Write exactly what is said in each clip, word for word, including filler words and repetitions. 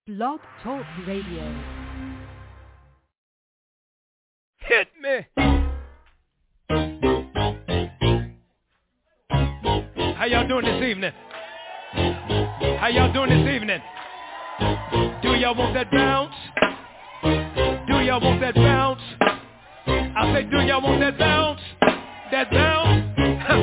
Blog Talk Radio. Hit me. How y'all doing this evening? How y'all doing this evening? Do y'all want that bounce? Do y'all want that bounce? I say, do y'all want that bounce? That bounce? Huh.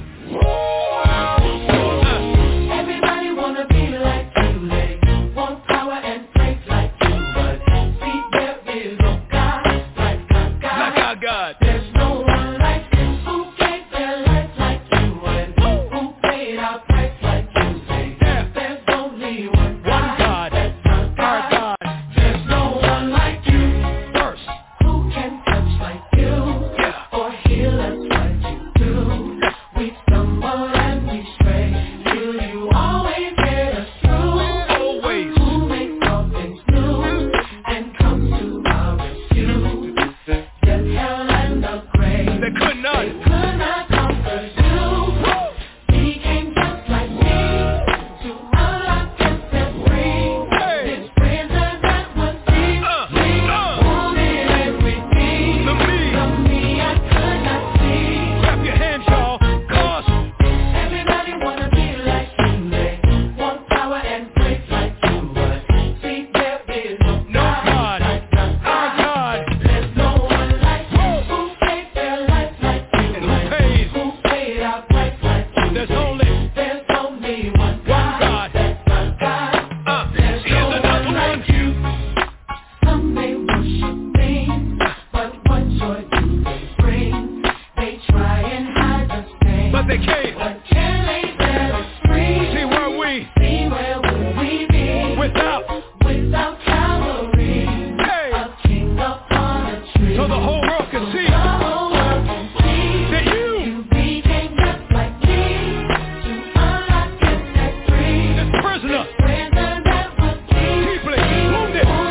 Everybody wanna be like you, they want power and praise like you, but see there is no God like our God. Like our God. There's no one like you who gave their life like you and who paid our price like you. Say, yeah. There's only one God. One God. That's our God. Our God. There's no one like you. First. Who can touch like you Yeah. or heal us like you do? We stumble and we stray. Will you always get us through? Always. Who makes all things new and comes to our rescue? Death, hell, and the grave. They could not. They could not conquer you. He came just like me to unlock and set free. Hey. His prison that was deep. Uh, We uh. wanted every need. The me. The me I could not see. Clap your hands, y'all. Cause Everybody wanna be like you, they want power and praise like you, but see there is no no God. like our Our God. God. There's no one like you who gave their life like you, And who pays? who paid our price like you. There's only There's only one God. God. That's our God. uh There's here's no another one one. like you. Some may worship me, but what joy do they bring? They try and hide the stain, But they can't. but can they set us free? See where we See where would we be without. without Calvary? Hey. A king upon a tree. So the whole world can see The whole world can see that you, you became just like me to unlock and set free. this prisoner, Prison that was deep, deeply wounded. Hey.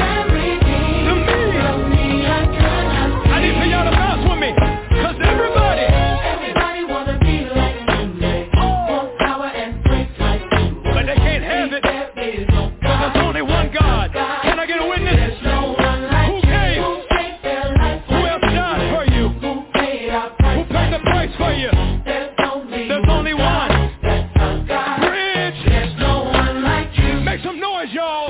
the me. me I could not see. I need for y'all to bounce with me. Cause everybody, Everybody wanna be like you, they want power and praise like you, but they can't have it. there is no Cause God. there's only one God. Can I get a witness? There's no one like Who you came? who gave their life Who like else died for you? who paid our Who price paid the price for you? There's only There's only one. That's our God. Bridge. There's no one like you. Make some noise, y'all.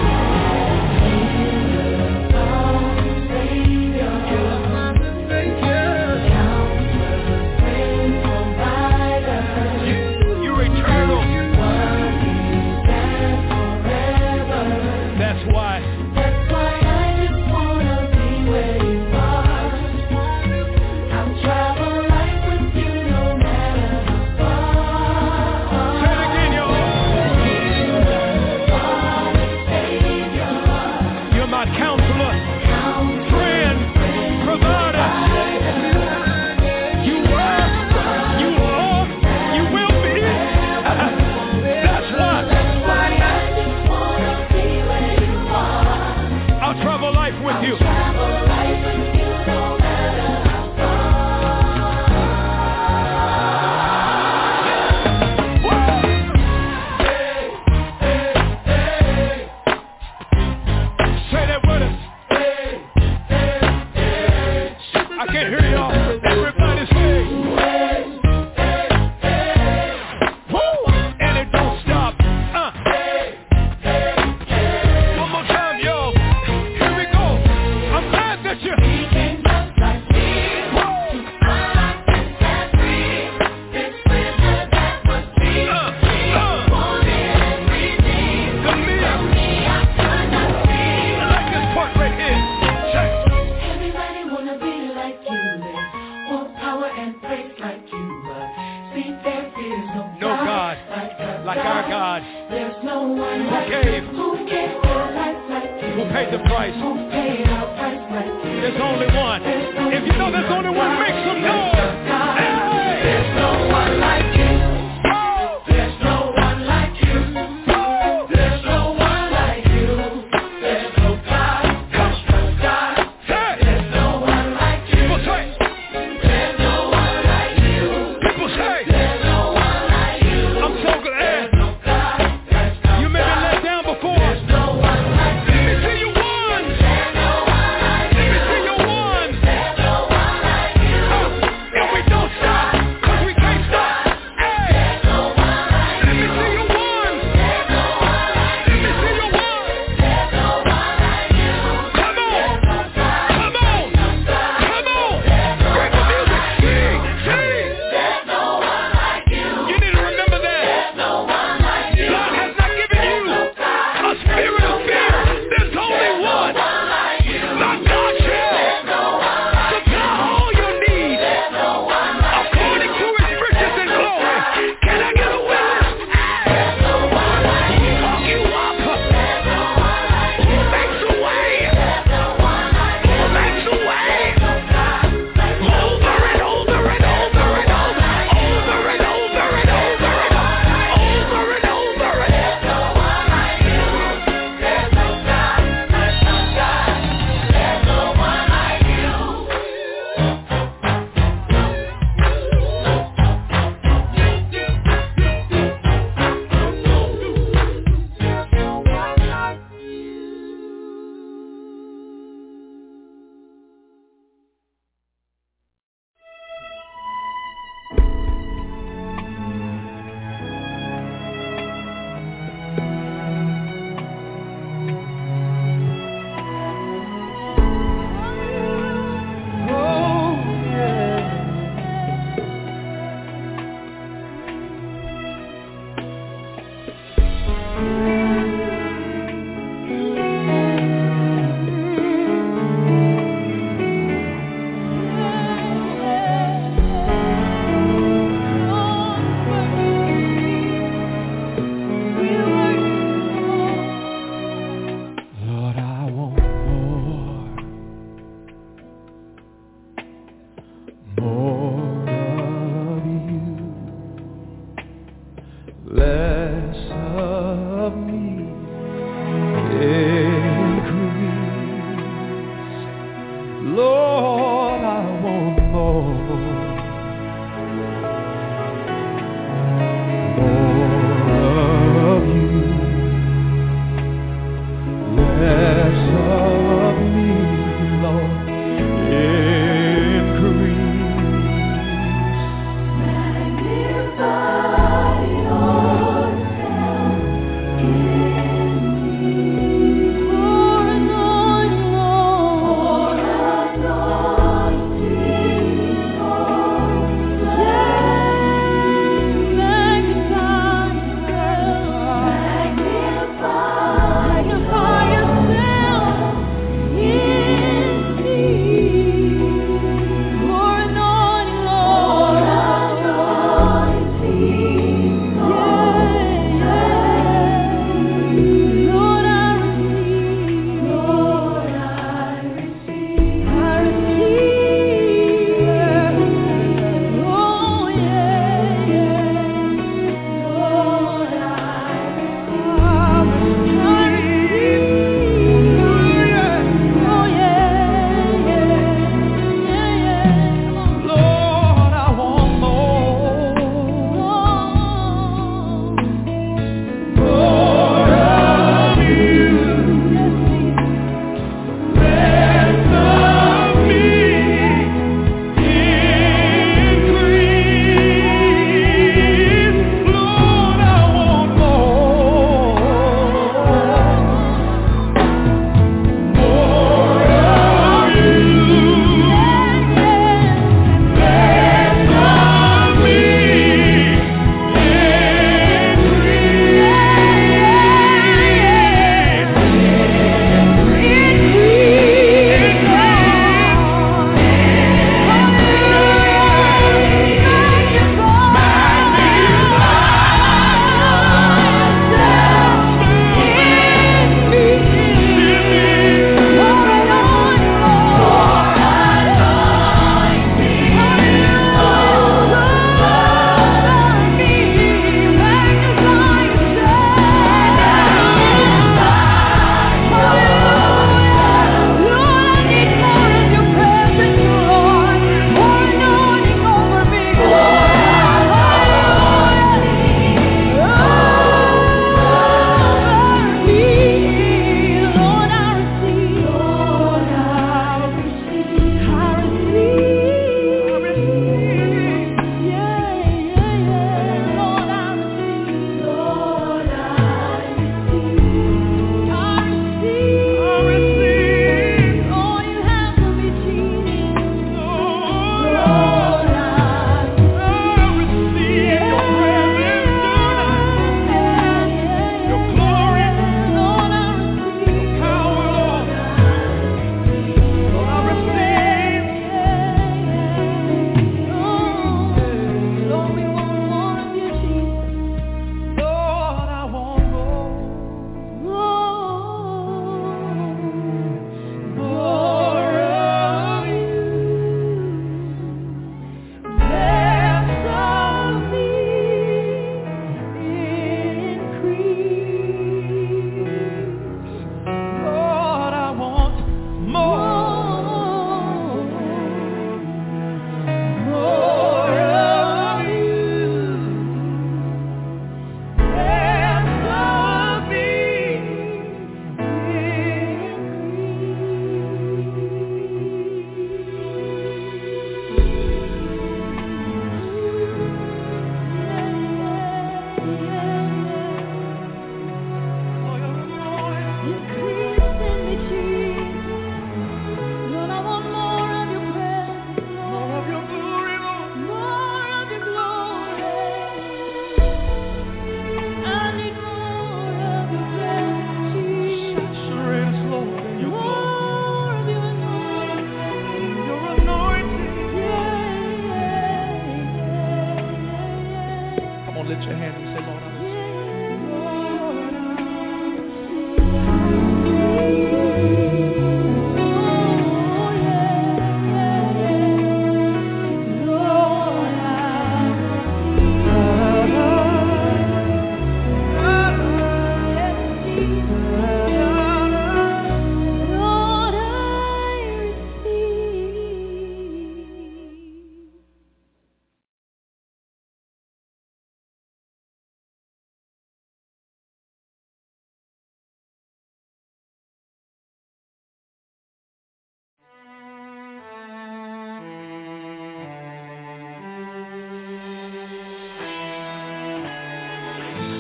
You're eternal. That's why. That's why I just wanna be where you are. I'll travel life with you no matter how far. Say it again, y'all. You're my counselor, friend, provider. You were, you are, you will be. That's why I'll travel life with you. Say that with us. I can't hear y'all. Everybody say. Woo! And it don't stop. Uh. One more time, y'all. Here we go. I'm glad that you. Uh, uh. The me. I like this part right here. Check. Everybody wanna be like you, they want power and praise like you, but see there is no, No God like our like our God. There's no one Who like gave? you, who gave their life like you, Who paid the price? who paid our price like you. There's only one. If you know there's only one, make some noise. Hey! There's no one like you. Oh! There's no one like you. Oh! There's no one like you. There's no God, just God. Hey! There's no one like you. People say. There's no one like you. People say. There's no one like you. I'm so glad. There's no God, that's no You may be God. let down before. There's no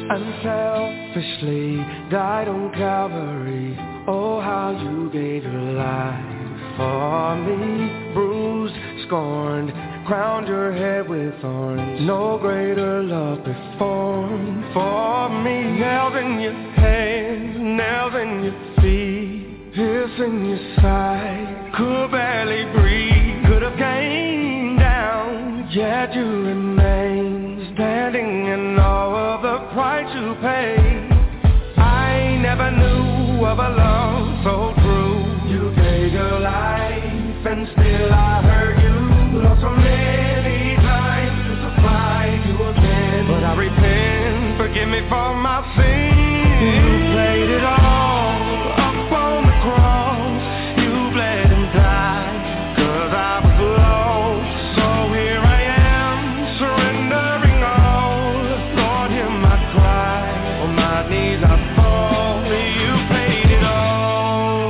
unselfishly died on Calvary. Oh, how you gave your life for me. Bruised, scorned, crowned your head with thorns. No greater love performed for me. Nails in your hands, nails in your feet, pierce in your side, could barely breathe. Could have came down, yet you remain standing in all of the price you paid. I never knew of a love so true. You gave your life and still I hurt you. Lost so many times to find you again, but I repent, forgive me for my sins. You played it all up on the cross. You bled and died, cause I was lost. So here I am, surrendering all. Lord, hear my cry, on my knees I fall. You paid it all.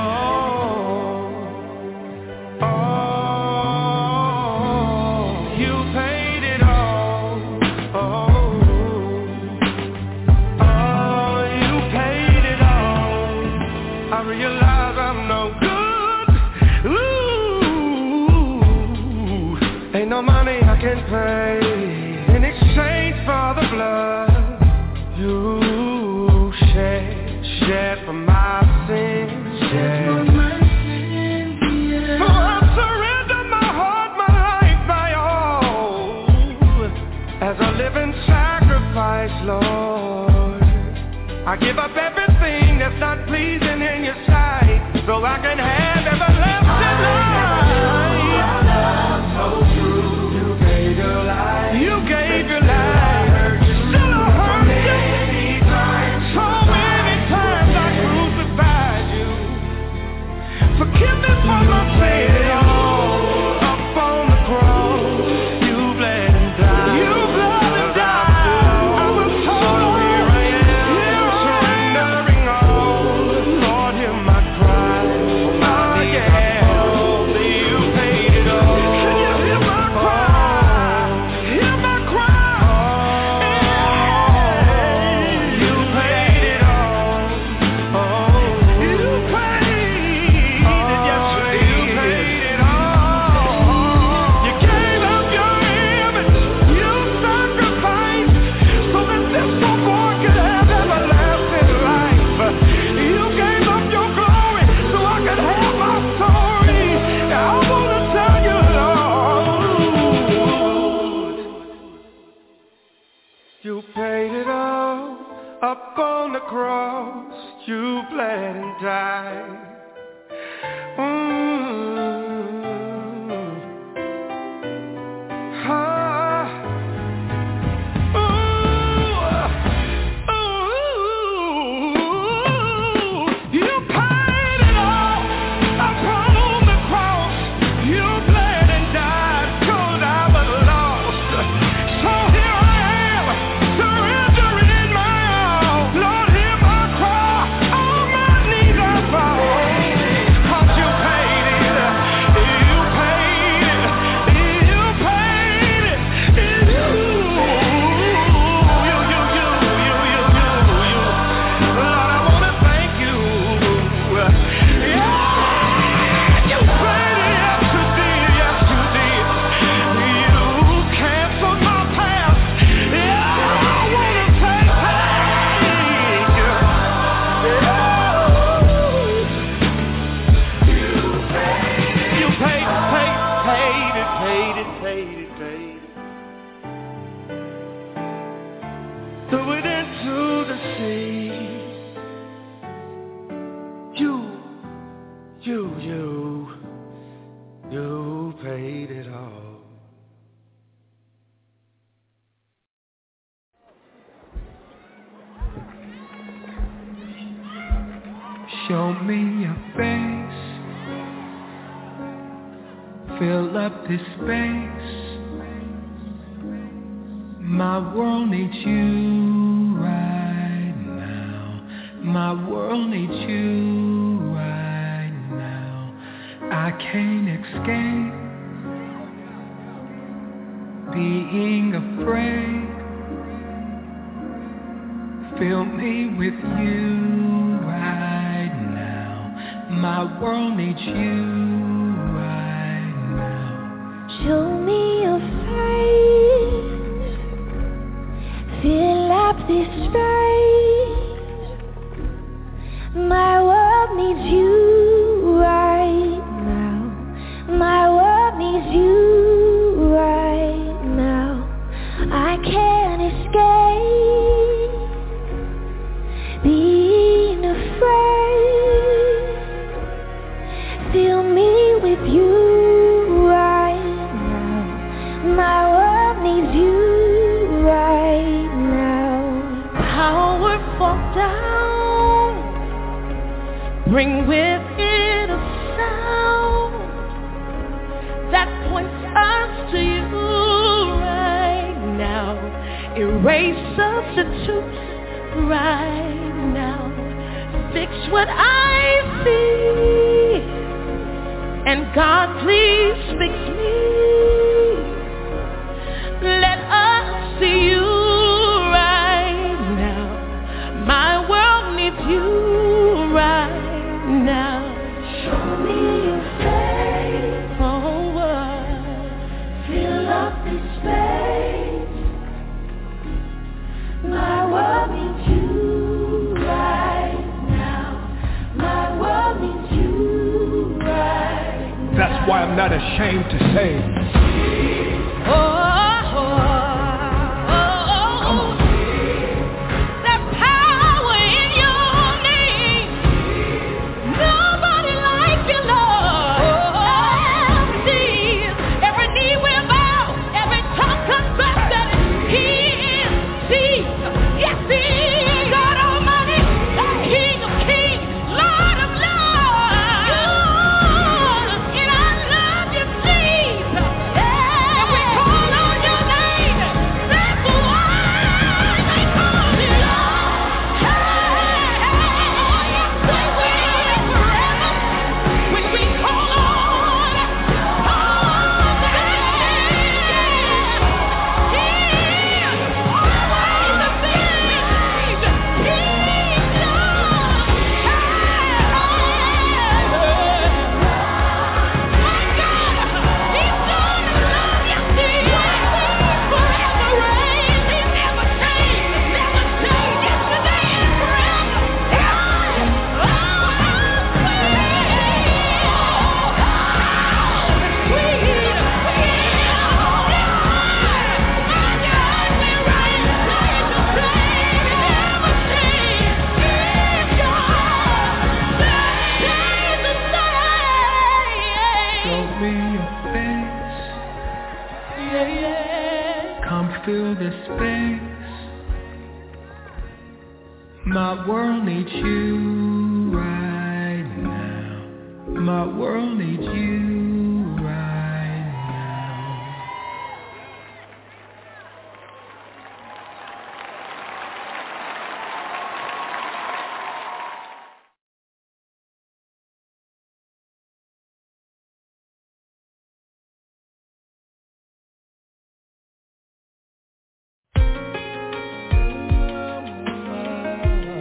Oh, oh, you paid it all. Oh, oh, you paid it all. I realize I'm no good. Ooh, ain't no money I can pay in exchange for the blood you shed, shed for my sins. Shed for my sins, yeah. So I surrender my heart, my life, my all, as a living sacrifice, Lord. I give up everything that's not pleasing in your sight, so I can have everlasting life. So true, you gave your life. You gave your life. Still I hurt you. So many times I crucified you. Forgive me for my sin. Up on the cross, you bled and died. You bled and died. I was told. Here I am, surrendering all. Lord, hear my cry. Oh yeah, you paid it all. Can you hear my cry? Hear my cry. You paid it all. Oh, you paid it. Yes, you paid it all. You gave up your image. You sacrificed so that this poor boy could have everlasting life. You gave up your glory so I could have my story. Now I want to tell you, Lord, you paid it all up on the cross. You bled and died. Mm. Ah. Ooh. Ooh. You paid it all up on the cross. You bled and died 'cause I was lost. So here I am, surrendering my all. Lord, hear my cry. On my knees I fall. 'Cause you paid it. You paid it. You paid it. You. You, you, you, you, you, you, you. Lord, I wanna thank you. Yeah, you paid it. Yes, you did. Yes, you did. You canceled my past. Yeah, I wanna say thank you. You paid, paid, paid it, paid it, paid it, paid it. Threw it into the sea. You, you, you, you paid it all. Show me your face. Fill up this space. My world needs you right now. My world needs you right now. I can't escape being afraid. Fill me with you right now. My world needs you right now. Show me your face. Fill up this space. My world needs you right now. My world needs you right now. I can't escape being afraid. Fill me with you right now. My world needs you right now. Powerful down, bring with it a sound that points us to you right now. Erase substitutes right now. Fix what I see, and God, please fix me. Let us see you right now. My world needs you right now. Show me your face. Oh, uh, fill up this space. My world needs you right now. My world needs you right now. That's why I'm not ashamed to say, oh, oh, oh, oh, oh. There's power in your name. Nobody like you, Lord. Oh, see, every knee will bow, every tongue confess that He is Jesus. Yes, He is God Almighty, King of Kings, Lord of Lords. And I love you, Jesus. And we call on your name. That's why they call you Lord. Hey, hey, we will forever when we call on, on the name. He is always the same. He's Lord. My God, He's Lord of love. Yes, He is. Forever reigns. He never changes, never changes. Yesterday and forever. Oh, sweet, sweet. My God, we're right in place to say He never changes. He's God. Stays the same. Show me your face. Yeah, yeah. Come fill this space. My world needs you right now. My world needs you right now.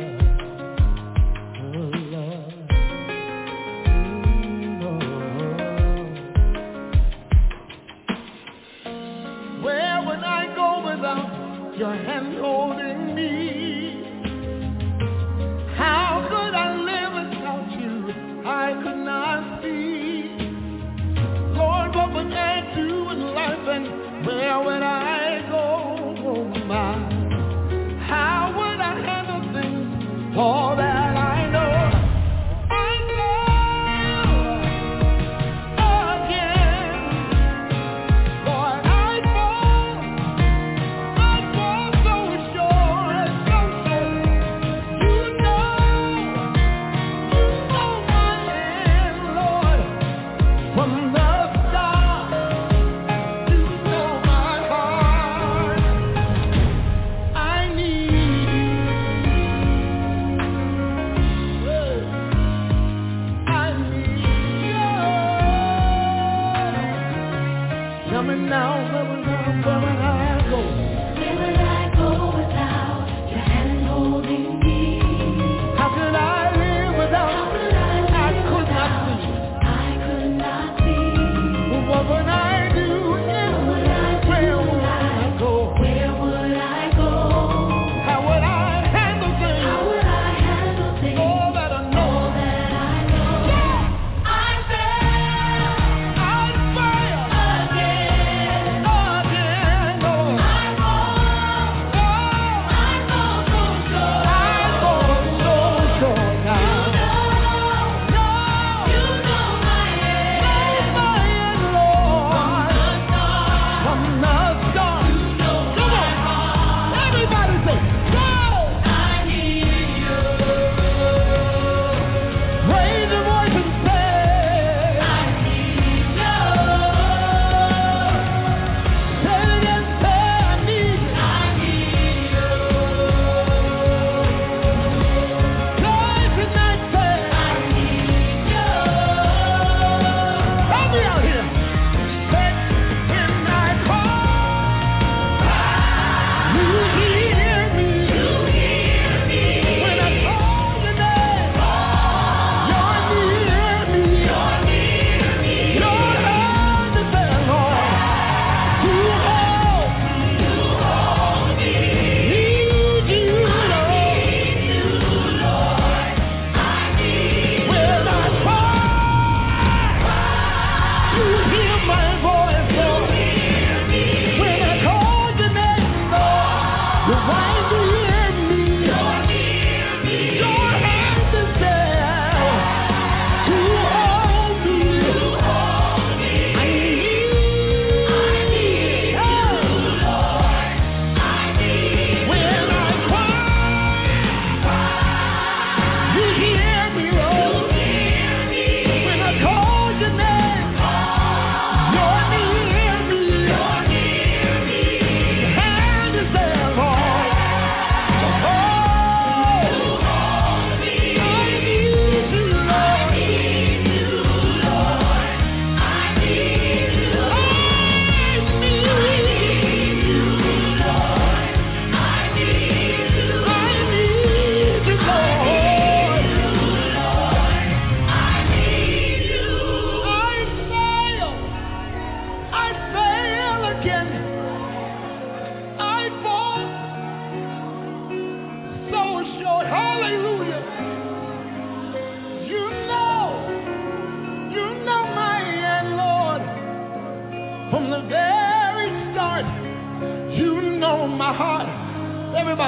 Oh, Lord.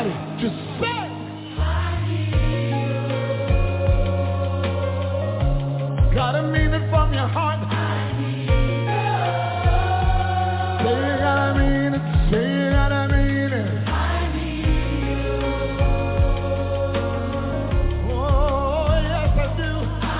somebody to say. Gotta mean it from your heart. Say you gotta mean it. Say you gotta mean it. Oh, yes I do.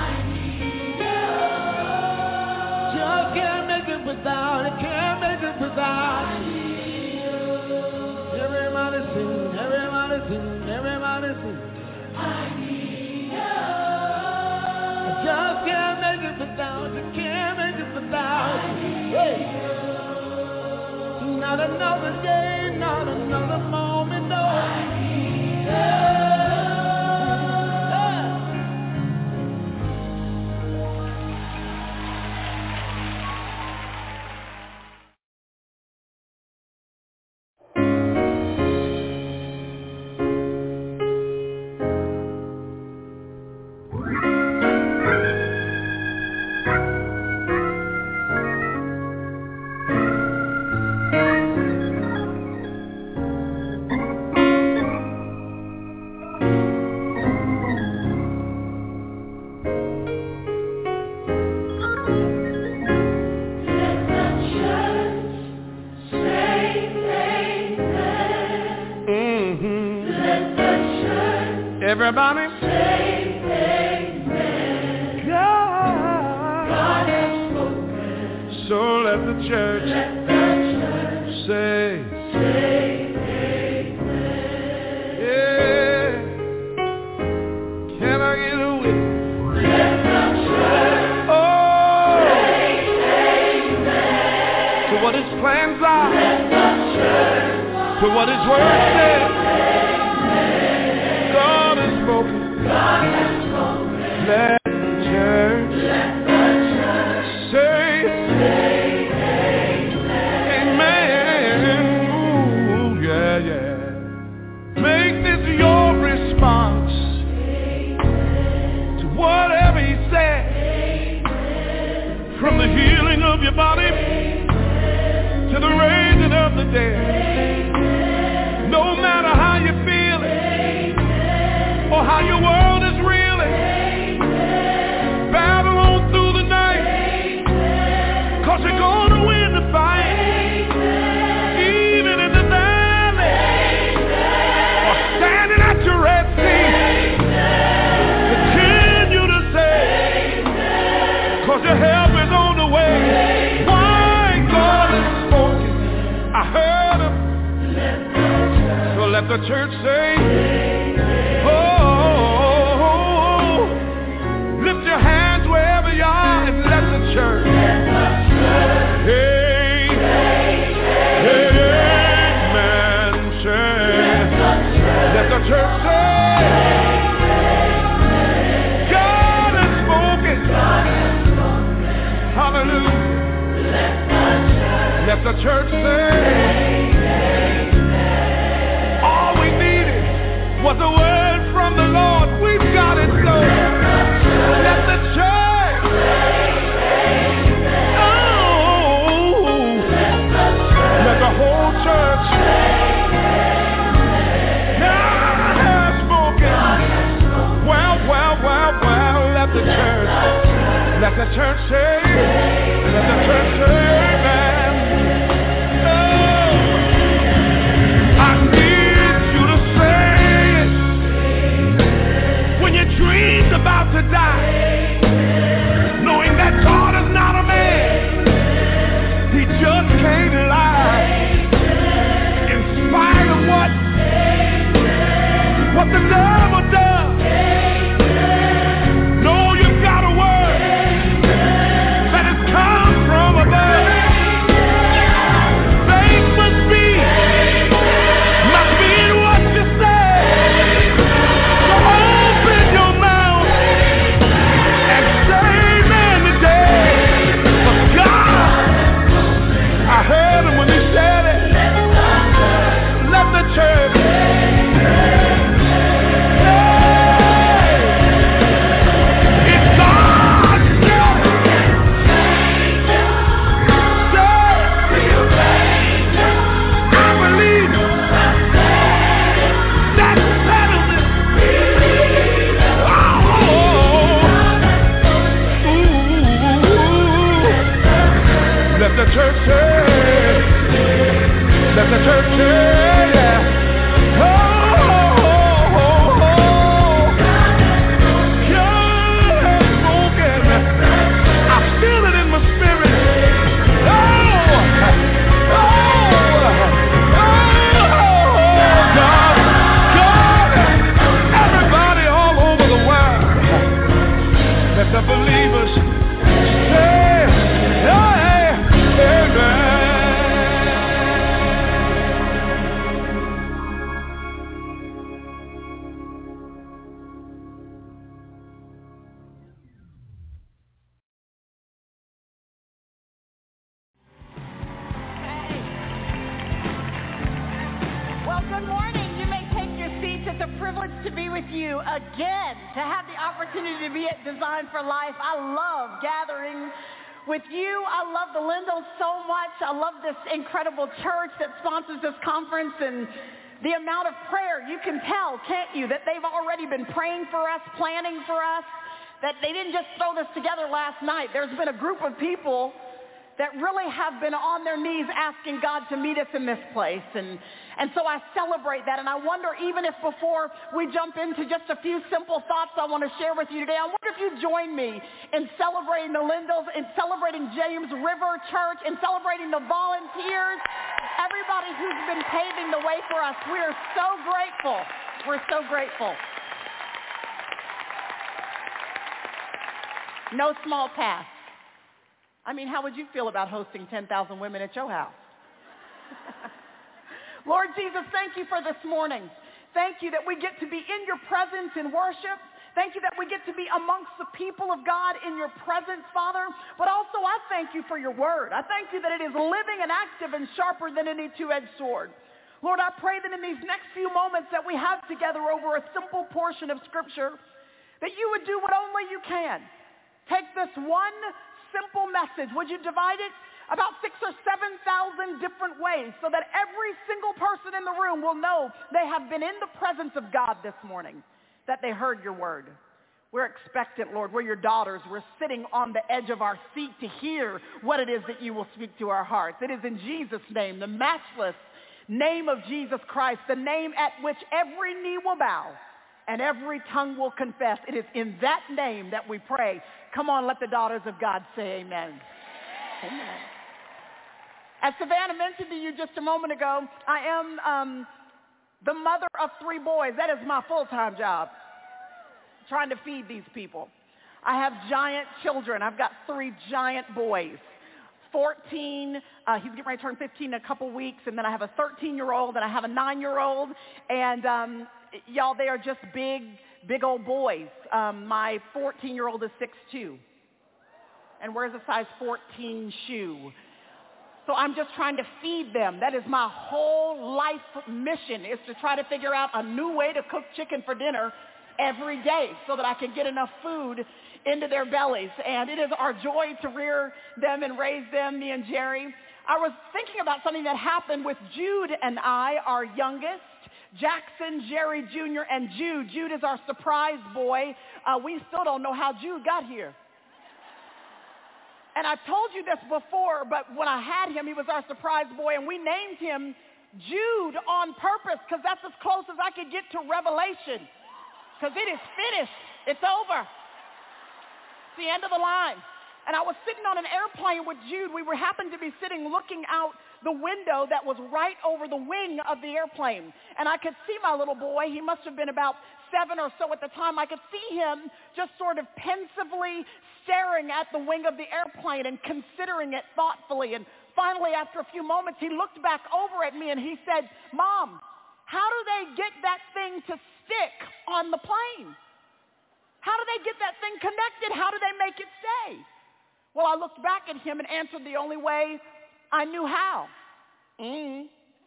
Just can't make it without it. Can't make it without it. Everybody sing, everybody sing, everybody sing. I need you. I just can't make it without you. Can't make it without you. Hey. Not another day, not another moment, no. I need you. Everybody say amen. God, God has spoken. So let the church, let the church say, say amen. Yeah. Can I get a witness? Let the church oh. say amen. To what his plans are. Let the church to what his word says. God has spoken. God has spoken. Let the church, let the church say, say amen. Amen. Ooh, yeah, yeah. Make this your response amen. To whatever he said. Amen. From the healing of your body amen. To the raising of the dead. Amen. No matter how you feel it. Or how your world is reeling. Amen. Battle on through the night. Amen. Cause you're gonna win the fight. Amen. Even in the valley. Amen. Or standing at your Red Sea. Amen. Continue to say. Amen. Cause your help is on the way. Amen. Why God is spoken. I heard him. Let so let the church say. Amen. Oh. Church. Let the church. Hey, hey, amen. Let the church say. God has spoken. Hallelujah. Let the church say. All we needed was a word from the Lord. We've got it, Lord. Let the church. The whole church God has spoken. Well, well, well, well, let the church, let the church say, let the church say amen. Oh, I need you to say it when your dream's about to die, knowing that God is not a man, he just can't lie. What, what the devil does. Know you've got a word that has come from above. privilege to be with you again, to have the opportunity to be at Design for Life. I love gathering with you. I love the Lindells so much. I love this incredible church that sponsors this conference and the amount of prayer. You can tell, can't you, that they've already been praying for us, planning for us, that they didn't just throw this together last night. There's been a group of people that really have been on their knees asking God to meet us in this place. And, and so I celebrate that. And I wonder, even if before we jump into just a few simple thoughts I want to share with you today, I wonder if you join me in celebrating the Lindells, in celebrating James River Church, in celebrating the volunteers, everybody who's been paving the way for us. We are so grateful. We're so grateful. No small task. I mean, how would you feel about hosting ten thousand women at your house? Lord Jesus, thank you for this morning. Thank you that we get to be in your presence in worship. Thank you that we get to be amongst the people of God in your presence, Father. But also, I thank you for your word. I thank you that it is living and active and sharper than any two-edged sword. Lord, I pray that in these next few moments that we have together over a simple portion of Scripture, that you would do what only you can. Take this one simple message. Would you divide it about six or seven thousand different ways so that every single person in the room will know they have been in the presence of God this morning, that they heard your word. We're expectant, Lord. We're your daughters. We're sitting on the edge of our seat to hear what it is that you will speak to our hearts. It is in Jesus' name, the matchless name of Jesus Christ, the name at which every knee will bow and every tongue will confess. It is in that name that we pray. Come on, let the daughters of God say amen. Amen. As Savannah mentioned to you just a moment ago, I am um, the mother of three boys. That is my full-time job, trying to feed these people. I have giant children. I've got three giant boys. fourteen, uh, he's getting ready to turn fifteen in a couple weeks, and then I have a thirteen-year-old, and I have a nine-year-old, and um, y'all, they are just big, big old boys. Um, my fourteen-year-old is six two, and wears a size fourteen shoe. So I'm just trying to feed them. That is my whole life mission, is to try to figure out a new way to cook chicken for dinner every day so that I can get enough food into their bellies. And it is our joy to rear them and raise them, me and Jerry. I was thinking about something that happened with Jude and I, our youngest. Jackson, Jerry Junior, and Jude. Jude is our surprise boy. Uh, we still don't know how Jude got here. And I've told you this before, but when I had him, he was our surprise boy, and we named him Jude on purpose because that's as close as I could get to Revelation, because it is finished. It's over. It's the end of the line. And I was sitting on an airplane with Jude. We were happened to be sitting looking out the window that was right over the wing of the airplane. And I could see my little boy. He must have been about seven or so at the time. I could see him just sort of pensively staring at the wing of the airplane and considering it thoughtfully. And finally, after a few moments, he looked back over at me and he said, "Mom, how do they get that thing to stick on the plane? How do they get that thing connected? How do they make it stay?" Well, I looked back at him and answered the only way I knew how. Mm.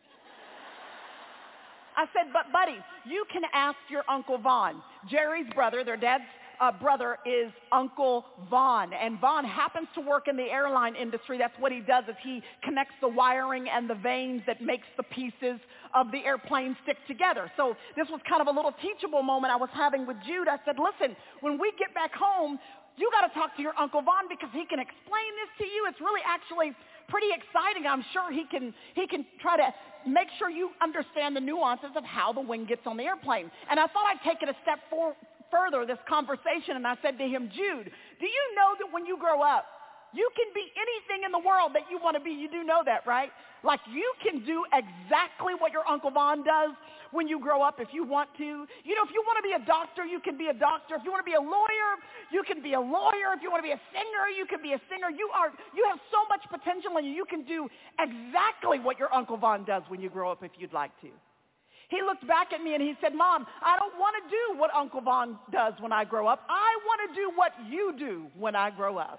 I said, "But buddy, you can ask your Uncle Vaughn." Jerry's brother, their dad's uh, brother, is Uncle Vaughn. And Vaughn happens to work in the airline industry. That's what he does, is he connects the wiring and the veins that makes the pieces of the airplane stick together. So this was kind of a little teachable moment I was having with Jude. I said, "Listen, when we get back home, you got to talk to your Uncle Vaughn because he can explain this to you. It's really actually pretty exciting. I'm sure he can he can try to make sure you understand the nuances of how the wing gets on the airplane." And I thought I'd take it a step for, further, this conversation, and I said to him, "Jude, do you know that when you grow up, you can be anything in the world that you want to be?" You do know that, right? Like, you can do exactly what your Uncle Vaughn does when you grow up if you want to. You know, if you want to be a doctor, you can be a doctor. If you want to be a lawyer, you can be a lawyer. If you want to be a singer, you can be a singer. You are you have so much potential in you. You can do exactly what your Uncle Vaughn does when you grow up if you'd like to. He looked back at me and he said, "Mom, I don't want to do what Uncle Vaughn does when I grow up. I want to do what you do when I grow up."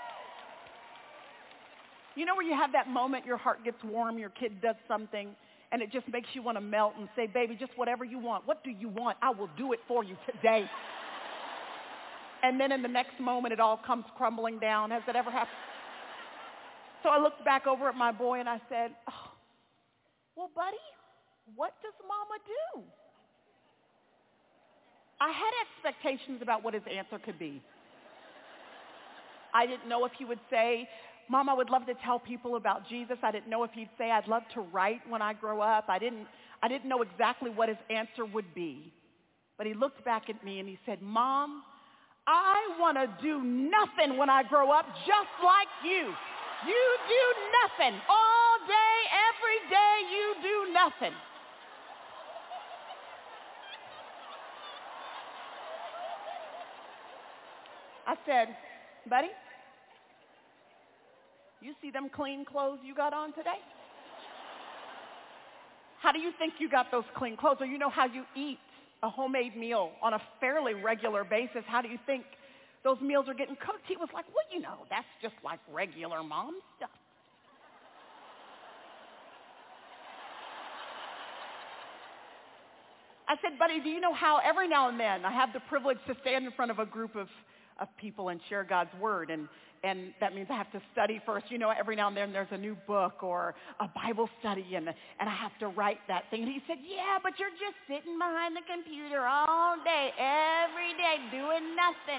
You know where you have that moment, your heart gets warm, your kid does something, and it just makes you want to melt and say, baby, just whatever you want. What do you want? I will do it for you today. And then in the next moment, it all comes crumbling down. Has that ever happened? So I looked back over at my boy and I said, oh, well, buddy, what does mama do? I had expectations about what his answer could be. I didn't know if he would say, Mom, I would love to tell people about Jesus. I didn't know if he'd say, I'd love to write when I grow up. I didn't, I didn't know exactly what his answer would be. But he looked back at me and he said, Mom, I want to do nothing when I grow up just like you. You do nothing. All day, every day, you do nothing. I said, buddy, you see them clean clothes you got on today? How do you think you got those clean clothes? Or you know how you eat a homemade meal on a fairly regular basis. How do you think those meals are getting cooked? He was like, well, you know, that's just like regular mom stuff. I said, buddy, do you know how every now and then I have the privilege to stand in front of a group of, of people and share God's word, and, and that means I have to study first. You know, every now and then there's a new book or a Bible study, and, and I have to write that thing. And he said, yeah, but you're just sitting behind the computer all day, every day, doing nothing.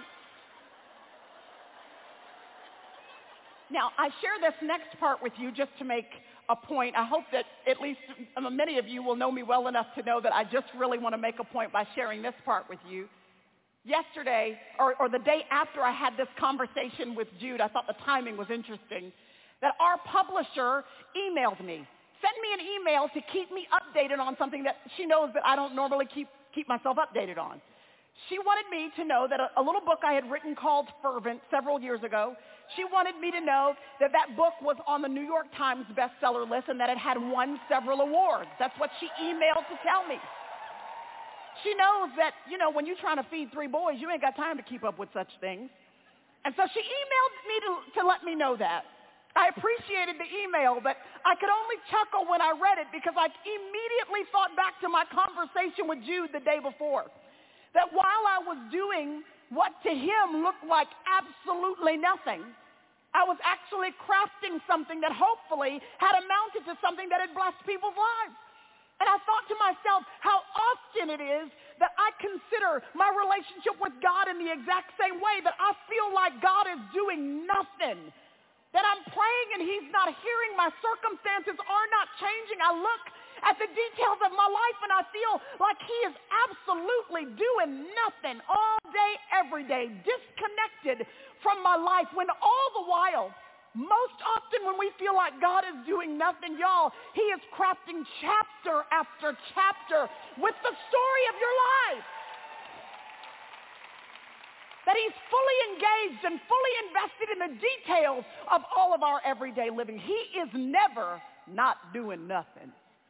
Now, I share this next part with you just to make a point. I hope that at least many of you will know me well enough to know that I just really want to make a point by sharing this part with you. Yesterday, or, or the day after I had this conversation with Jude, I thought the timing was interesting, that our publisher emailed me, sent me an email to keep me updated on something that she knows that I don't normally keep, keep myself updated on. She wanted me to know that a, a little book I had written called Fervent several years ago, she wanted me to know that that book was on the New York Times bestseller list and that it had won several awards. That's what she emailed to tell me. She knows that, you know, when you're trying to feed three boys, you ain't got time to keep up with such things. And so she emailed me to, to let me know that. I appreciated the email, but I could only chuckle when I read it because I immediately thought back to my conversation with Jude the day before. That while I was doing what to him looked like absolutely nothing, I was actually crafting something that hopefully had amounted to something that had blessed people's lives. And I thought to myself how often it is that I consider my relationship with God in the exact same way, that I feel like God is doing nothing, that I'm praying and he's not hearing, my circumstances are not changing. I look at the details of my life and I feel like he is absolutely doing nothing all day, every day, disconnected from my life, when all the while, most often when we feel like God is doing nothing, y'all, he is crafting chapter after chapter with the story of your life. That he's fully engaged and fully invested in the details of all of our everyday living. He is never not doing nothing.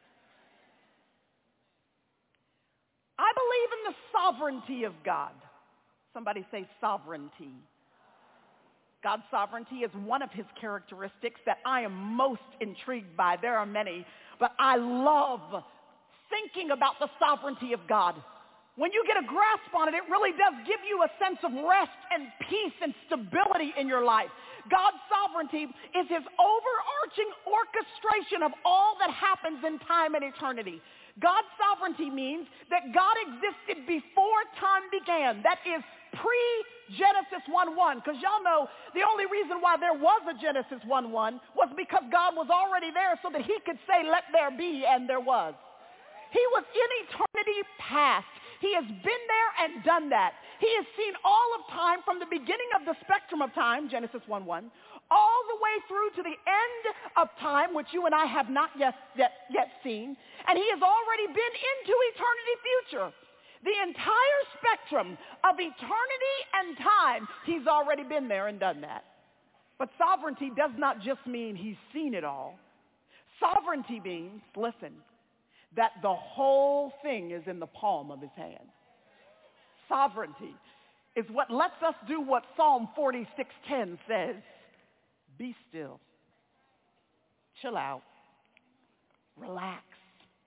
I believe in the sovereignty of God. Somebody say sovereignty. God's sovereignty is one of his characteristics that I am most intrigued by. There are many, but I love thinking about the sovereignty of God. When you get a grasp on it, it really does give you a sense of rest and peace and stability in your life. God's sovereignty is his overarching orchestration of all that happens in time and eternity. God's sovereignty means that God existed before time began. That is pre-Genesis one one. Because y'all know the only reason why there was a Genesis one one was because God was already there so that he could say, let there be, and there was. He was in eternity past. He has been there and done that. He has seen all of time from the beginning of the spectrum of time, Genesis one one, all the way through to the end of time, which you and I have not yet, yet, yet seen. And he has already been into eternity future. The entire spectrum of eternity and time, he's already been there and done that. But sovereignty does not just mean he's seen it all. Sovereignty means, listen, that the whole thing is in the palm of his hand. Sovereignty is what lets us do what Psalm forty-six ten says. Be still. Chill out. Relax.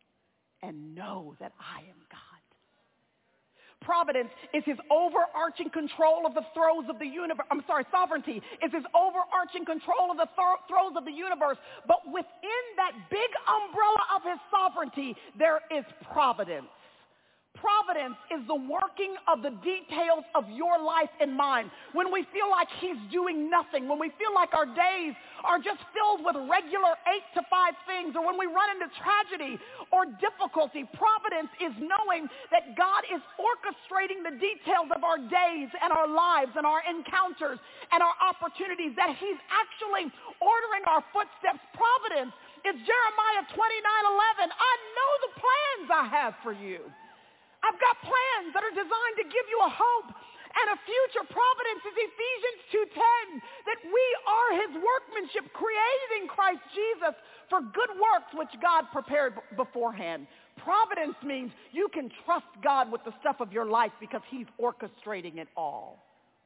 and know that I am God. Providence is his overarching control of the throes of the universe. I'm sorry, sovereignty is his overarching control of the thro- throes of the universe. But within that big umbrella of his sovereignty, there is providence. Providence is the working of the details of your life and mine. When we feel like he's doing nothing, when we feel like our days are just filled with regular eight to five things, or when we run into tragedy or difficulty, providence is knowing that God is orchestrating the details of our days and our lives and our encounters and our opportunities, that he's actually ordering our footsteps. Providence is Jeremiah twenty-nine eleven. I know the plans I have for you. I've got plans that are designed to give you a hope and a future. Providence is Ephesians two ten, that we are his workmanship created in Christ Jesus for good works which God prepared beforehand. Providence means you can trust God with the stuff of your life because he's orchestrating it all.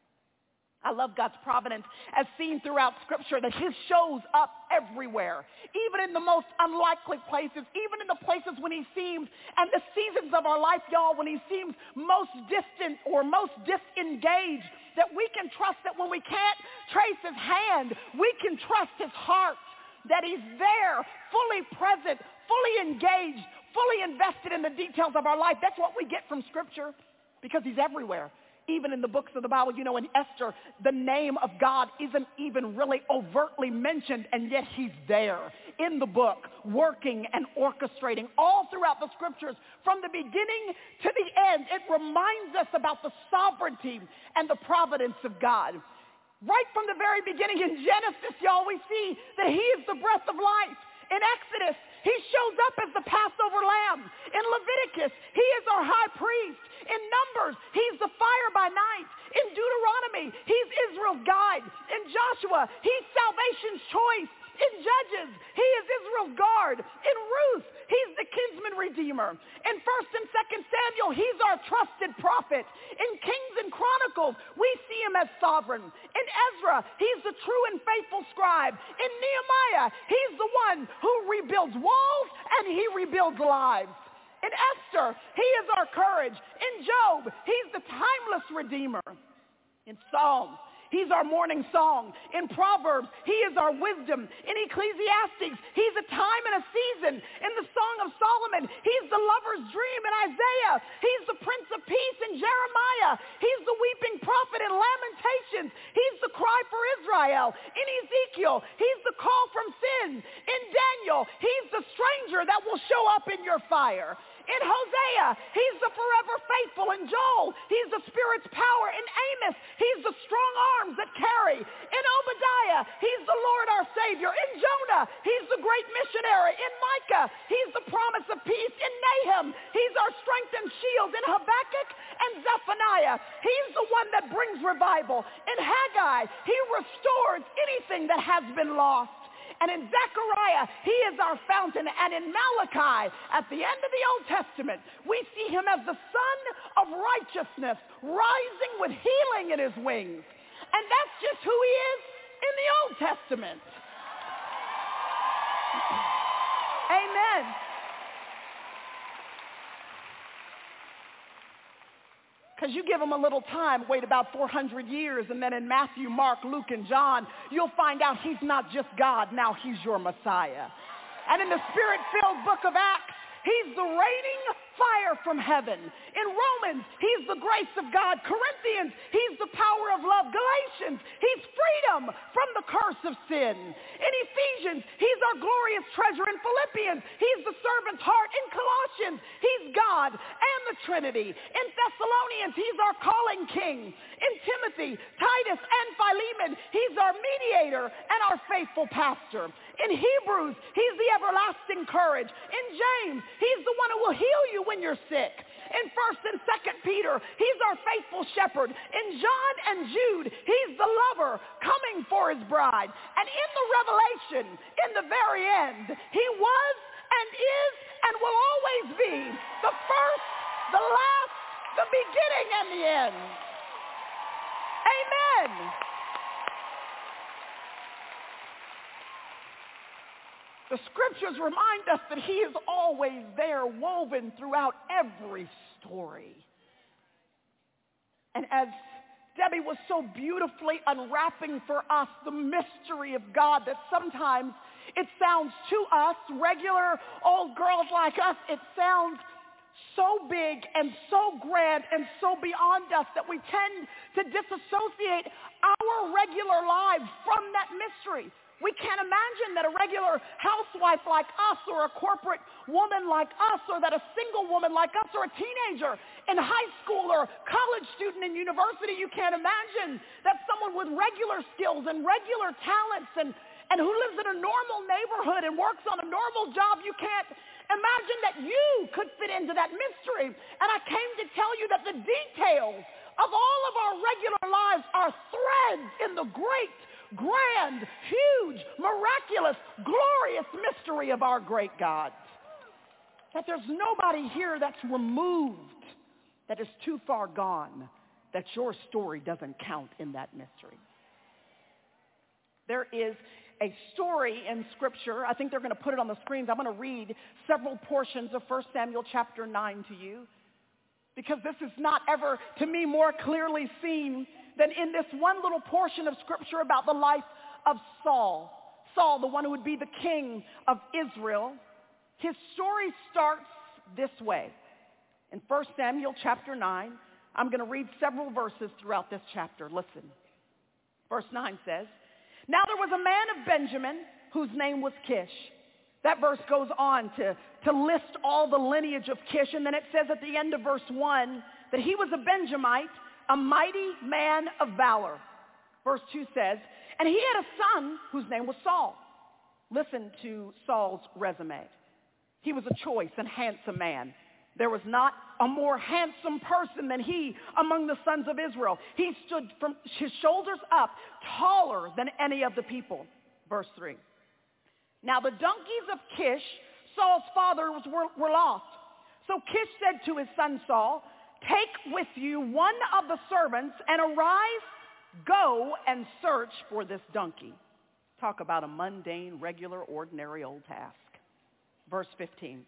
I love God's providence as seen throughout Scripture, that he shows up everywhere, even in the most unlikely places, even in the places when he seems, and the seasons of our life, y'all, when he seems most distant or most disengaged, that we can trust that when we can't trace his hand, we can trust his heart, that he's there, fully present, fully engaged, fully invested in the details of our life. That's what we get from Scripture, because he's everywhere. Even in the books of the Bible, you know, in Esther, the name of God isn't even really overtly mentioned, and yet he's there in the book, working and orchestrating all throughout the Scriptures. From the beginning to the end, it reminds us about the sovereignty and the providence of God. Right from the very beginning in Genesis, y'all, we see that he is the breath of life. In Exodus, he shows up as the Passover lamb. In Leviticus, he is our high priest. In Numbers, he's the fire by night. In Deuteronomy, he's Israel's guide. In Joshua, he's salvation's choice. In Judges, he is Israel's guard. In Ruth, he's the kinsman redeemer. In First and Second Samuel, he's our trusted prophet. In Kings and Chronicles, we see him as sovereign. In Ezra, he's the true and faithful scribe. In Nehemiah, he's the one who rebuilds walls and he rebuilds lives. In Esther, he is our courage. In Job, he's the timeless redeemer. In Psalms, he's our morning song. In Proverbs, he is our wisdom. In Ecclesiastes, he's a time and a season. In the Song of Solomon, he's the lover's dream. In Isaiah, he's the Prince of Peace. In Jeremiah, he's the weeping prophet. In Lamentations, he's the cry for Israel. In Ezekiel, he's the call from sin. In Daniel, he's the stranger that will show up in your fire. In Hosea, he's the forever faithful. In Joel, he's the Spirit's power. In Amos, he's the strong arms that carry. In Obadiah, he's the Lord our Savior. In Jonah, he's the great missionary. In Micah, he's the promise of peace. In Nahum, he's our strength and shield. In Habakkuk and Zephaniah, he's the one that brings revival. In Haggai, he restores anything that has been lost. And in Zechariah, he is our fountain. And in Malachi, at the end of the Old Testament, we see him as the Son of righteousness, rising with healing in his wings. And that's just who he is in the Old Testament. Amen. Because you give him a little time, wait about four hundred years, and then in Matthew, Mark, Luke, and John, you'll find out he's not just God, now he's your Messiah. And in the Spirit-filled book of Acts, he's the raining fire from heaven. In Romans, he's the grace of God. Corinthians, he's the power of love. Galatians, he's freedom from the curse of sin. In Ephesians, he's our glorious treasure. In Philippians, he's the servant's heart. In Colossians, he's God and the Trinity. In Thessalonians, he's our calling king. In Timothy, Titus, and Philemon, he's our mediator and our faithful pastor. In Hebrews, he's the everlasting courage. In James, he's the one who will heal you when you're sick. In First and Second Peter, he's our faithful shepherd. In John and Jude, he's the lover coming for his bride. And in the Revelation, in the very end, he was and is and will always be the first, the last, the beginning, and the end. Amen. the scriptures remind us that he is always there, woven throughout every story. And as Debbie was so beautifully unwrapping for us the mystery of God, that sometimes it sounds to us, regular old girls like us, it sounds so big and so grand and so beyond us that we tend to disassociate our regular lives from that mystery. We can't imagine that a regular housewife like us, or a corporate woman like us, or that a single woman like us, or a teenager in high school or college student in university, you can't imagine that someone with regular skills and regular talents and, and who lives in a normal neighborhood and works on a normal job, you can't imagine that you could fit into that mystery. And I came to tell you that the details of all of our regular lives are threads in the great, grand, huge, miraculous, glorious mystery of our great God. That there's nobody here that's removed, that is too far gone, that your story doesn't count in that mystery. There is a story in Scripture. I think they're going to put it on the screens. I'm going to read several portions of First Samuel chapter nine to you, because this is not ever, to me, more clearly seen than in this one little portion of Scripture about the life of Saul. Saul, the one who would be the king of Israel. His story starts this way. In First Samuel chapter nine, I'm going to read several verses throughout this chapter. Listen. Verse nine says, "Now there was a man of Benjamin whose name was Kish." That verse goes on to, to list all the lineage of Kish, and then it says at the end of verse one that he was a Benjamite, a mighty man of valor. Verse two says, "And he had a son whose name was Saul." Listen to Saul's resume. He was a choice and handsome man. There was not a more handsome person than he among the sons of Israel. He stood from his shoulders up, taller than any of the people. Verse three. "Now the donkeys of Kish, Saul's father, was, were, were lost. So Kish said to his son Saul, 'Take with you one of the servants and arise, go and search for this donkey.'" Talk about a mundane, regular, ordinary old task. Verse fifteen.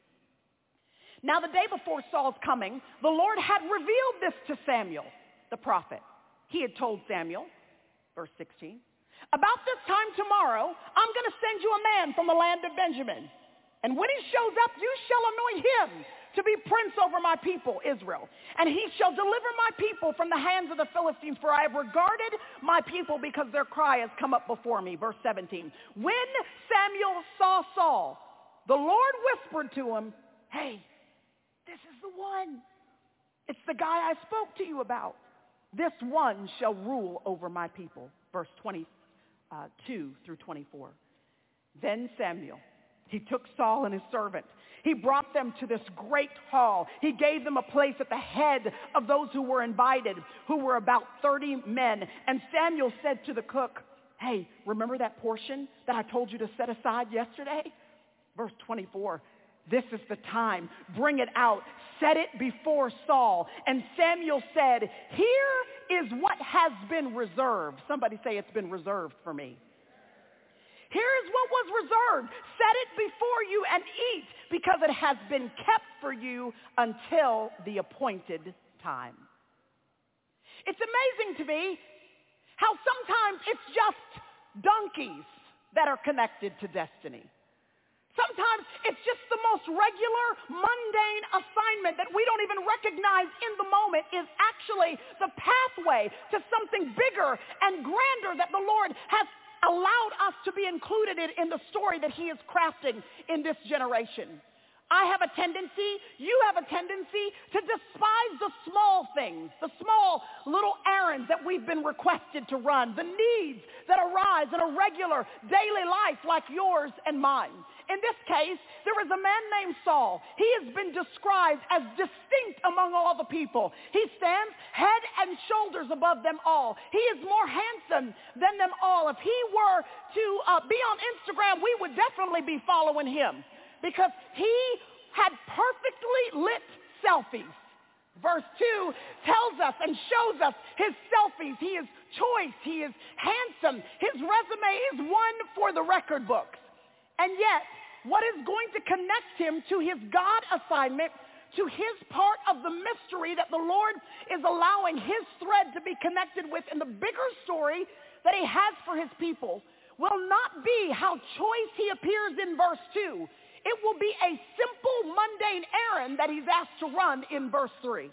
"Now the day before Saul's coming, the Lord had revealed this to Samuel, the prophet. He had told Samuel," verse sixteen, "'About this time tomorrow, I'm going to send you a man from the land of Benjamin. And when he shows up, you shall anoint him to be prince over my people, Israel. And he shall deliver my people from the hands of the Philistines, for I have regarded my people because their cry has come up before me." Verse seventeen. "When Samuel saw Saul, the Lord whispered to him, 'Hey, this is the one. It's the guy I spoke to you about. This one shall rule over my people.'" Verse twenty-two through twenty-four. "Then Samuel, he took Saul and his servant. He brought them to this great hall. He gave them a place at the head of those who were invited, who were about thirty men. And Samuel said to the cook, 'Hey, remember that portion that I told you to set aside yesterday?' Verse twenty-four. "This is the time. Bring it out. Set it before Saul." And Samuel said, "Here is what has been reserved." Somebody say, "It's been reserved for me." "Here is what was reserved. Set it before you and eat, because it has been kept for you until the appointed time." It's amazing to me how sometimes it's just donkeys that are connected to destiny. Sometimes it's just the most regular, mundane assignment that we don't even recognize in the moment is actually the pathway to something bigger and grander that the Lord has allowed us to be included in, in the story that he is crafting in this generation. I have a tendency, you have a tendency to despise the small things, the small little errands that we've been requested to run, the needs that arise in a regular daily life like yours and mine. In this case, there is a man named Saul. He has been described as distinct among all the people. He stands head and shoulders above them all. He is more handsome than them all. If he were to uh, be on Instagram, we would definitely be following him, because he had perfectly lit selfies. Verse two tells us and shows us his selfies. He is choice. He is handsome. His resume is one for the record books. And yet, what is going to connect him to his God assignment, to his part of the mystery that the Lord is allowing his thread to be connected with in the bigger story that he has for his people, will not be how choice he appears in verse two. It will be a simple, mundane errand that he's asked to run in verse three.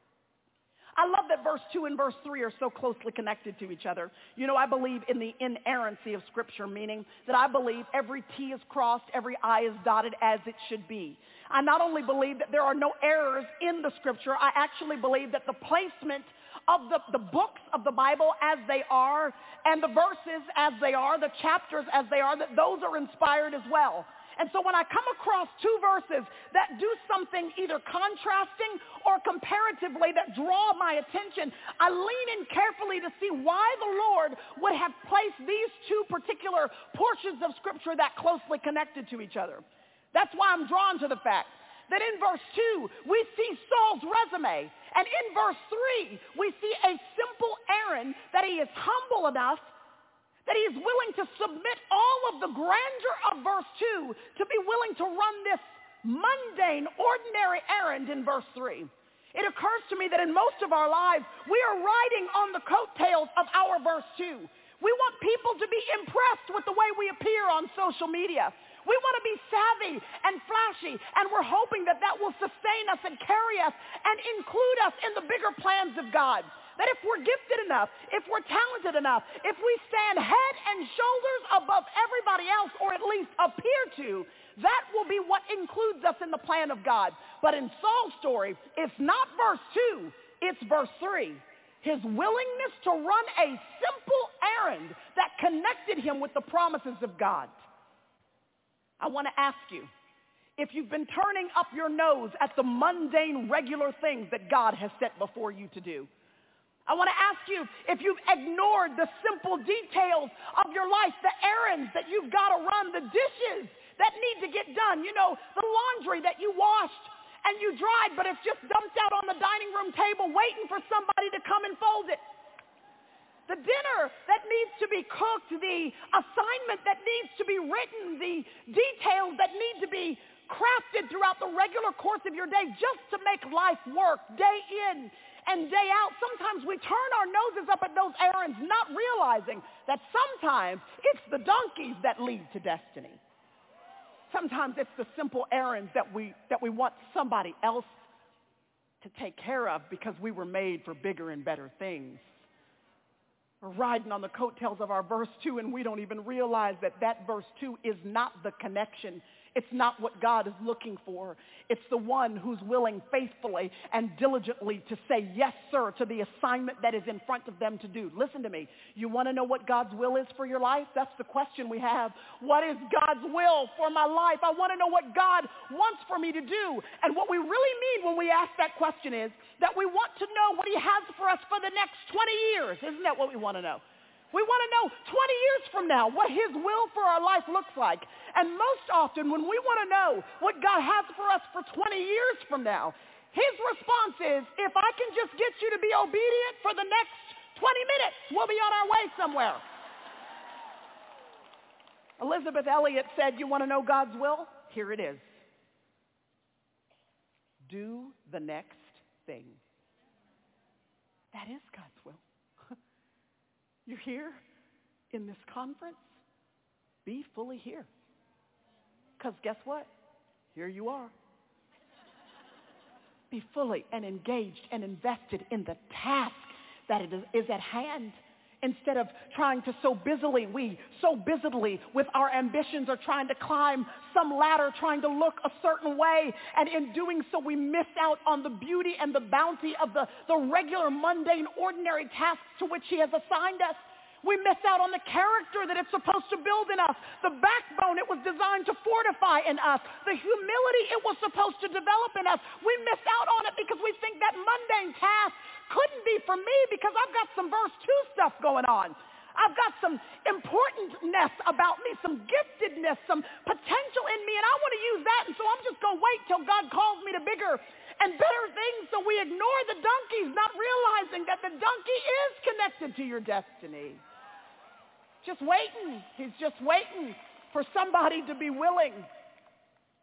I love that verse two and verse three are so closely connected to each other. You know, I believe in the inerrancy of Scripture, meaning that I believe every T is crossed, every I is dotted as it should be. I not only believe that there are no errors in the Scripture, I actually believe that the placement of the, the books of the Bible as they are, and the verses as they are, the chapters as they are, that those are inspired as well. And so when I come across two verses that do something either contrasting or comparatively that draw my attention, I lean in carefully to see why the Lord would have placed these two particular portions of Scripture that closely connected to each other. That's why I'm drawn to the fact that in verse two, we see Saul's resume. And in verse three, we see a simple errand that he is humble enough that he is willing to submit all of the grandeur of verse two to be willing to run this mundane, ordinary errand in verse three. It occurs to me that in most of our lives, we are riding on the coattails of our verse two. We want people to be impressed with the way we appear on social media. We want to be savvy and flashy, and we're hoping that that will sustain us and carry us and include us in the bigger plans of God. That if we're gifted enough, if we're talented enough, if we stand head and shoulders above everybody else, or at least appear to, that will be what includes us in the plan of God. But in Saul's story, it's not verse two, it's verse three. His willingness to run a simple errand that connected him with the promises of God. I want to ask you, if you've been turning up your nose at the mundane, regular things that God has set before you to do, I want to ask you if you've ignored the simple details of your life, the errands that you've got to run, the dishes that need to get done, you know, the laundry that you washed and you dried, but it's just dumped out on the dining room table waiting for somebody to come and fold it. The dinner that needs to be cooked, the assignment that needs to be written, the details that need to be crafted throughout the regular course of your day just to make life work day in and day out. Sometimes we turn our noses up at those errands, not realizing that sometimes it's the donkeys that lead to destiny. Sometimes it's the simple errands that we that we want somebody else to take care of because we were made for bigger and better things. We're riding on the coattails of our verse two, and we don't even realize that that verse two is not the connection. It's not what God is looking for. It's the one who's willing faithfully and diligently to say yes, sir, to the assignment that is in front of them to do. Listen to me. You want to know what God's will is for your life? That's the question we have. What is God's will for my life? I want to know what God wants for me to do. And what we really mean when we ask that question is that we want to know what he has for us for the next twenty years. Isn't that what we want to know? We want to know twenty years from now what his will for our life looks like. And most often when we want to know what God has for us for twenty years from now, his response is, if I can just get you to be obedient for the next twenty minutes, we'll be on our way somewhere. Elizabeth Elliot said, you want to know God's will? Here it is. Do the next thing. That is God's will. You're here in this conference, be fully here. Because guess what? Here you are. Be fully and engaged and invested in the task that it is, is at hand. Instead of trying to so busily, we so busily with our ambitions are trying to climb some ladder, trying to look a certain way. And in doing so, we miss out on the beauty and the bounty of the, the regular, mundane, ordinary tasks to which he has assigned us. We miss out on the character that it's supposed to build in us, the backbone it was designed to fortify in us, the humility it was supposed to develop in us. We miss out on it because we think that mundane task couldn't be for me because I've got some verse two stuff going on. I've got some importantness about me, some giftedness, some potential in me, and I want to use that, and so I'm just going to wait till God calls me to bigger and better things, so we ignore the donkeys, not realizing that the donkey is connected to your destiny. Just waiting. He's just waiting for somebody to be willing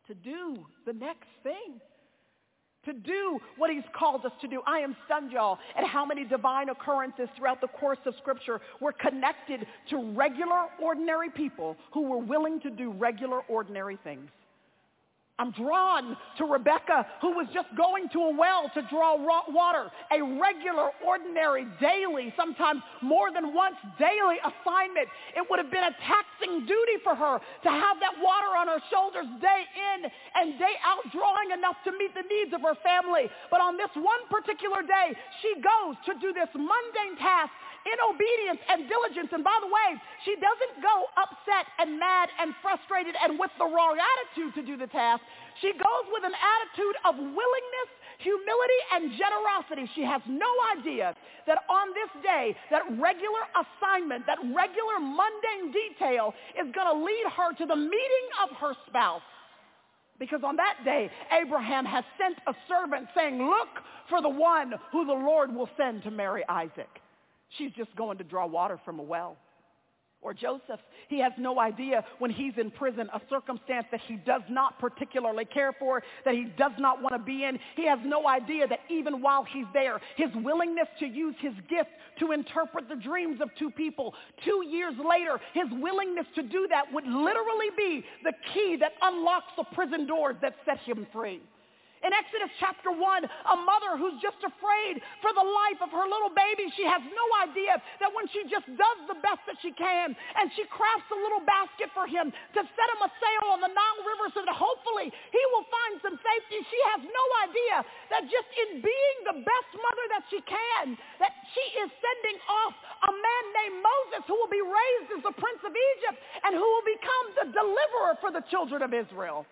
to do the next thing, to do what he's called us to do. I am stunned, y'all, at how many divine occurrences throughout the course of Scripture were connected to regular, ordinary people who were willing to do regular, ordinary things. I'm drawn to Rebecca, who was just going to a well to draw water, a regular, ordinary, daily, sometimes more than once daily assignment. It would have been a taxing duty for her to have that water on her shoulders day in and day out, drawing enough to meet the needs of her family. But on this one particular day, she goes to do this mundane task in obedience and diligence. And by the way, she doesn't go upset and mad and frustrated and with the wrong attitude to do the task. She goes with an attitude of willingness, humility, and generosity. She has no idea that on this day, that regular assignment, that regular mundane detail is going to lead her to the meeting of her spouse. Because on that day, Abraham has sent a servant saying, look for the one who the Lord will send to marry Isaac. She's just going to draw water from a well. Or Joseph, he has no idea when he's in prison, a circumstance that he does not particularly care for, that he does not want to be in. He has no idea that even while he's there, his willingness to use his gift to interpret the dreams of two people, two years later, his willingness to do that would literally be the key that unlocks the prison doors that set him free. In Exodus chapter one, a mother who's just afraid for the life of her little baby, she has no idea that when she just does the best that she can and she crafts a little basket for him to set him a sail on the Nile River so that hopefully he will find some safety, she has no idea that just in being the best mother that she can, that she is sending off a man named Moses who will be raised as the Prince of Egypt and who will become the deliverer for the children of Israel.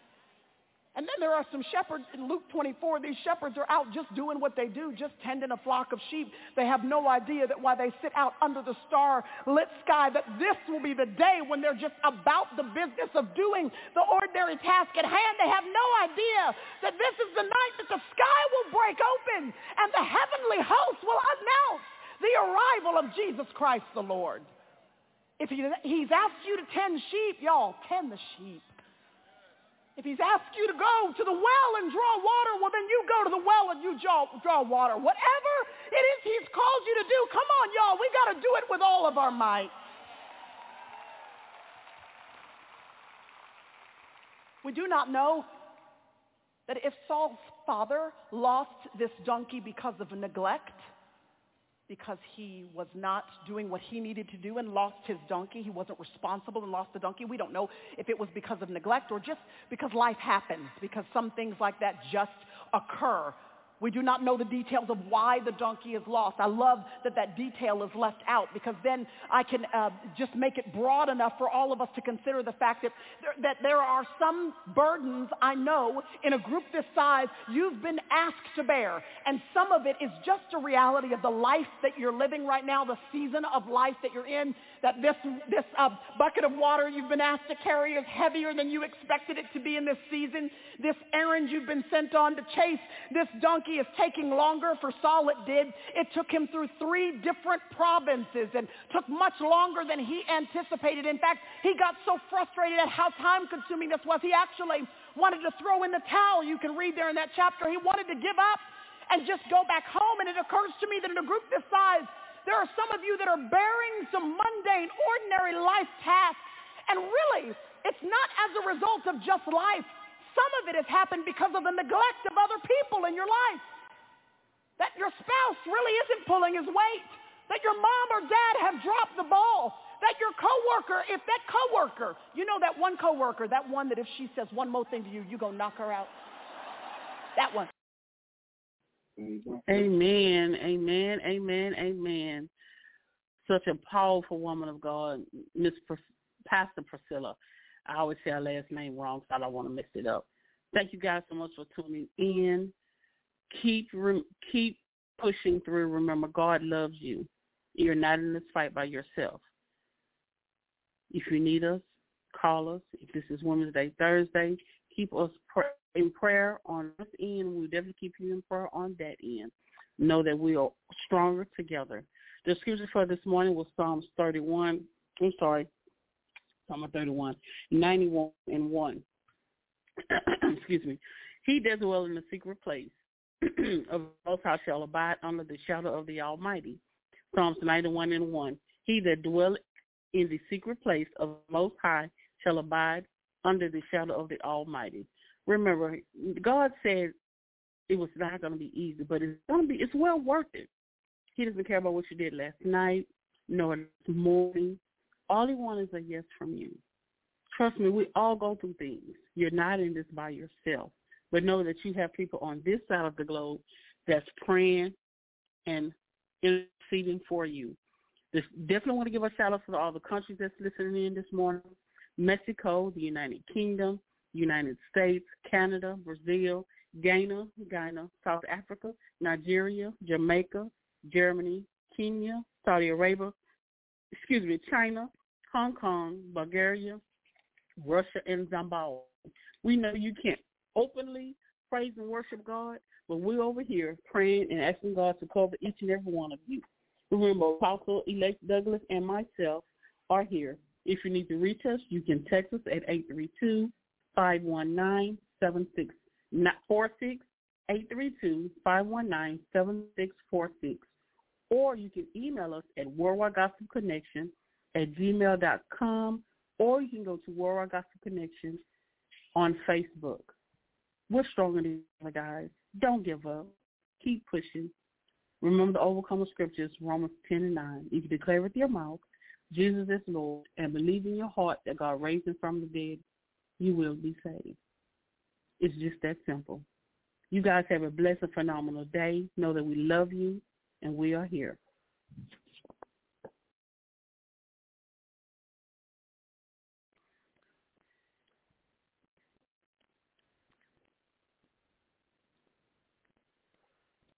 And then there are some shepherds in Luke twenty-four. These shepherds are out just doing what they do, just tending a flock of sheep. They have no idea that while they sit out under the star-lit sky, that this will be the day when they're just about the business of doing the ordinary task at hand. They have no idea that this is the night that the sky will break open and the heavenly host will announce the arrival of Jesus Christ the Lord. If he, he's asked you to tend sheep, y'all, tend the sheep. If he's asked you to go to the well and draw water, well, then you go to the well and you draw, draw water. Whatever it is he's called you to do, come on, y'all. We got to do it with all of our might. We do not know that if Saul's father lost this donkey because of neglect, because he was not doing what he needed to do and lost his donkey. He wasn't responsible and lost the donkey. We don't know if it was because of neglect or just because life happens, because some things like that just occur. We do not know the details of why the donkey is lost. I love that that detail is left out because then I can uh, just make it broad enough for all of us to consider the fact that there, that there are some burdens I know in a group this size you've been asked to bear. And some of it is just a reality of the life that you're living right now, the season of life that you're in, that this, this uh, bucket of water you've been asked to carry is heavier than you expected it to be in this season. This errand you've been sent on to chase this donkey is taking longer. For Saul it did. It took him through three different provinces and took much longer than he anticipated. In fact, he got so frustrated at how time-consuming this was, he actually wanted to throw in the towel. You can read there in that chapter. He wanted to give up and just go back home. And it occurs to me that in a group this size, there are some of you that are bearing some mundane, ordinary life tasks. And really, it's not as a result of just life. Some of it has happened because of the neglect of other people in your life. That your spouse really isn't pulling his weight. That your mom or dad have dropped the ball. That your coworker, if that coworker, you know that one coworker, that one that if she says one more thing to you, you're going to knock her out. That one. Amen, amen, amen, amen. Such a powerful woman of God, Miss Pris- Pastor Priscilla. I always say her last name wrong, so I don't want to mess it up. Thank you guys so much for tuning in. Keep re- keep pushing through. Remember, God loves you. You're not in this fight by yourself. If you need us, call us. If this is Women's Day Thursday, keep us pr- in prayer on this end. We'll definitely keep you in prayer on that end. Know that we are stronger together. The scripture for this morning was Psalms thirty-one. I'm sorry. Psalm thirty-one, ninety-one and one. excuse me, he that dwell in the secret place of the Most High shall abide under the shadow of the Almighty. Psalms ninety-one and one. He that dwell in the secret place of the Most High shall abide under the shadow of the Almighty. Remember, God said it was not going to be easy, but it's going to be. It's well worth it. He doesn't care about what you did last night, nor this morning. All he wants is a yes from you. Trust me, we all go through things. You're not in this by yourself. But know that you have people on this side of the globe that's praying and interceding for you. This, definitely want to give a shout out to all the countries that's listening in this morning. Mexico, the United Kingdom, United States, Canada, Brazil, Ghana, Ghana, South Africa, Nigeria, Jamaica, Germany, Kenya, Saudi Arabia, excuse me, China, Hong Kong, Bulgaria, Russia, and Zimbabwe. We know you can't openly praise and worship God, but we're over here praying and asking God to cover each and every one of you. Remember, Apostle Elect Douglas and myself are here. If you need to reach us, you can text us at eight three two, five one nine, seven six four six, eight three two, five one nine, seven six four six. Or you can email us at worldwide gospel connection at gmail dot com, or you can go to Worldwide Gospel Connection on Facebook. We're stronger than each other, guys. Don't give up. Keep pushing. Remember the overcomer scriptures, Romans ten and nine. If you declare with your mouth, Jesus is Lord, and believe in your heart that God raised him from the dead, you will be saved. It's just that simple. You guys have a blessed and phenomenal day. Know that we love you, and we are here.